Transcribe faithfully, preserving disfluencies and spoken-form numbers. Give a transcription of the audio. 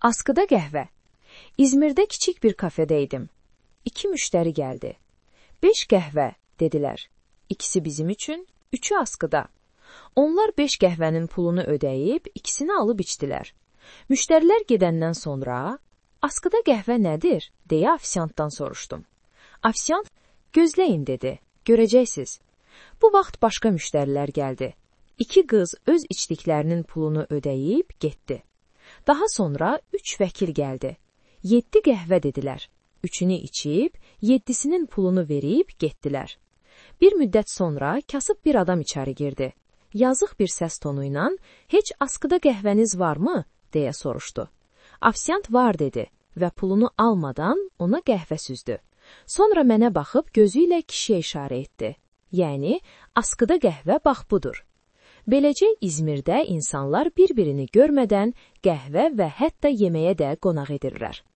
Askıda qəhvə. İzmirdə kiçik bir kafedə idim. İki müştəri gəldi. Beş qəhvə, dedilər. İkisi bizim üçün, üçü askıda. Onlar beş qəhvənin pulunu ödəyib, ikisini alıb içdilər. Müştərilər gedəndən sonra, askıda qəhvə nədir, deyə afisantdan soruşdum. Afisant, gözləyin, dedi, görəcəksiniz. Bu vaxt başqa müştərilər gəldi. İki qız öz içdiklərinin pulunu ödəyib, getdi. Daha sonra üç vəkil gəldi. Yeddi qəhvə dedilər. Üçünü içib, yeddisinin pulunu verib, getdilər. Bir müddət sonra kasıb bir adam içəri girdi. Yazıq bir səs tonuyla, heç askıda qəhvəniz varmı, deyə soruşdu. Afisant var, dedi və pulunu almadan ona qəhvə süzdü. Sonra mənə baxıb gözü ilə kişiyə işarə etdi. Yəni, askıda qəhvə bax budur. Beləcə İzmirdə insanlar bir-birini görmədən qəhvə və hətta yeməyə də qonaq edirlər.